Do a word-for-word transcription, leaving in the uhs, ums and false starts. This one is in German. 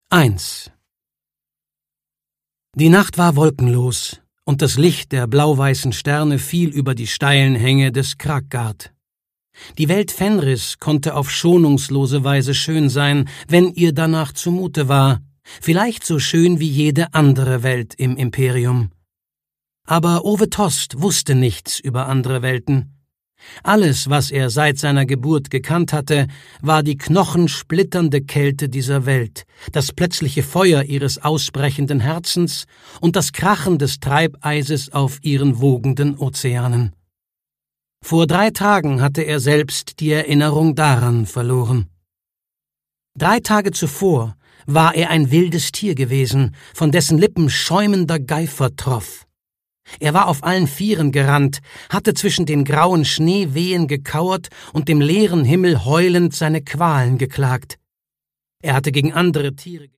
eins. Die Nacht war wolkenlos, und das Licht der blau-weißen Sterne fiel über die steilen Hänge des Kraggard. Die Welt Fenris konnte auf schonungslose Weise schön sein, wenn ihr danach zumute war, vielleicht so schön wie jede andere Welt im Imperium. Aber Ove Tost wusste nichts über andere Welten. Alles, was er seit seiner Geburt gekannt hatte, war die knochensplitternde Kälte dieser Welt, das plötzliche Feuer ihres ausbrechenden Herzens und das Krachen des Treibeises auf ihren wogenden Ozeanen. Vor drei Tagen hatte er selbst die Erinnerung daran verloren. Drei Tage zuvor war er ein wildes Tier gewesen, von dessen Lippen schäumender Geifer troff. Er war auf allen Vieren gerannt, hatte zwischen den grauen Schneewehen gekauert und dem leeren Himmel heulend seine Qualen geklagt. Er hatte gegen andere Tiere